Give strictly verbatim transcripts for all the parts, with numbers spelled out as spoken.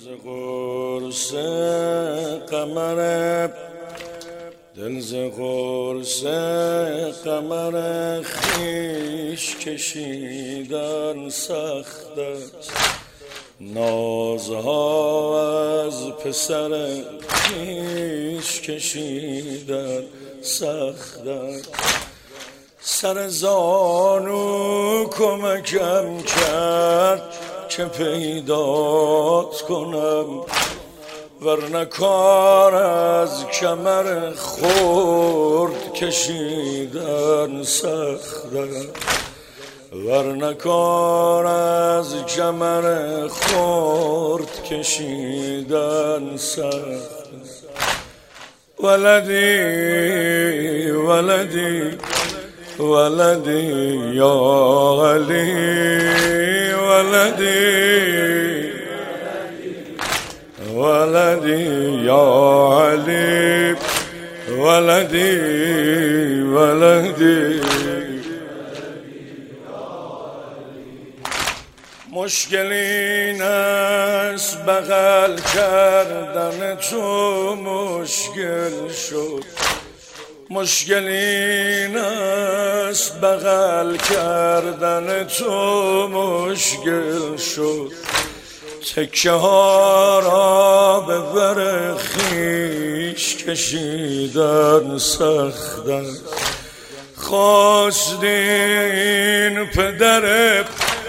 ز قرص قمر دل ز قرص قمر خویش کشیدن سخت است، نازها از پسر خویش کشیدن سخت است. سر زانو کمکم کرد که پیدات کنم، ورنه کار از کمر خرد کشیدن سخت است، ورنه کار از کمر خرد کشیدن سخت است. ولدی ولدی ولدی یا علی ولدی ولدی یا علی ولدی ولدی. مشکل این است بغل کردن تو مشکل شد، مشکل این است بغل کردن تو مشکل شد. تکه ها را به بر خویش کشیدن سخت است. خواستین پدر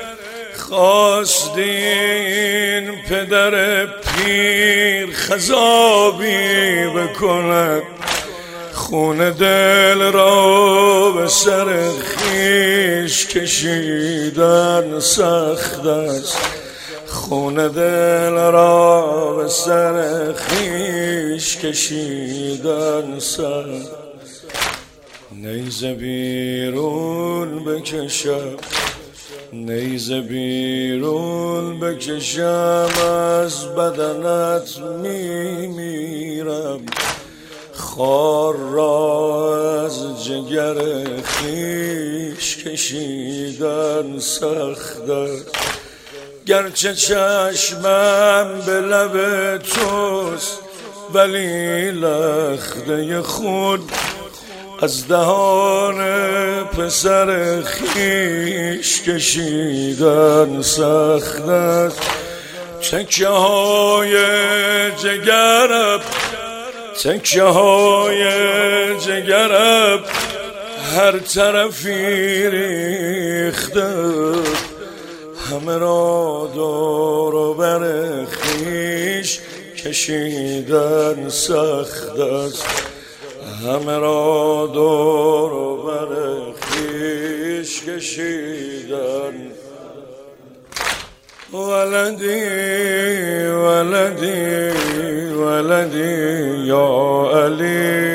خواستین پدر پیر خضابی بکند، خون دل را به سر خویش کشیدن سخت است، خون دل را به سر خویش کشیدن سخت. نیزه بیرون بکشم نیزه بیرون بکشم از بدنت میمیرم، خار را از جگر خویش کشیدن سخت است. گرچه چشمم به لب توست ولی لخته خود از دهان پسر خویش کشیدن سخت است. تکه های جگرم تکه های جگرم هر طرفی ریخته، همه را دور و بر خویش کشیدن سخت است، همه را دور و بر خویش کشیدن. ولدی ولدی ولدی یا علی